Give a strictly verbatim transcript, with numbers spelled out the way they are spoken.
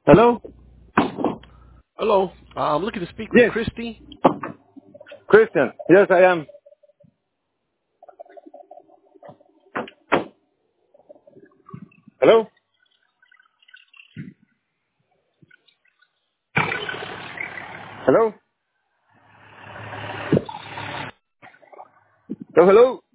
Hello? Hello. Uh, I'm looking to speak with Yes, Christy. Christian. Yes, I am. Hello? Hello? Hello, hello?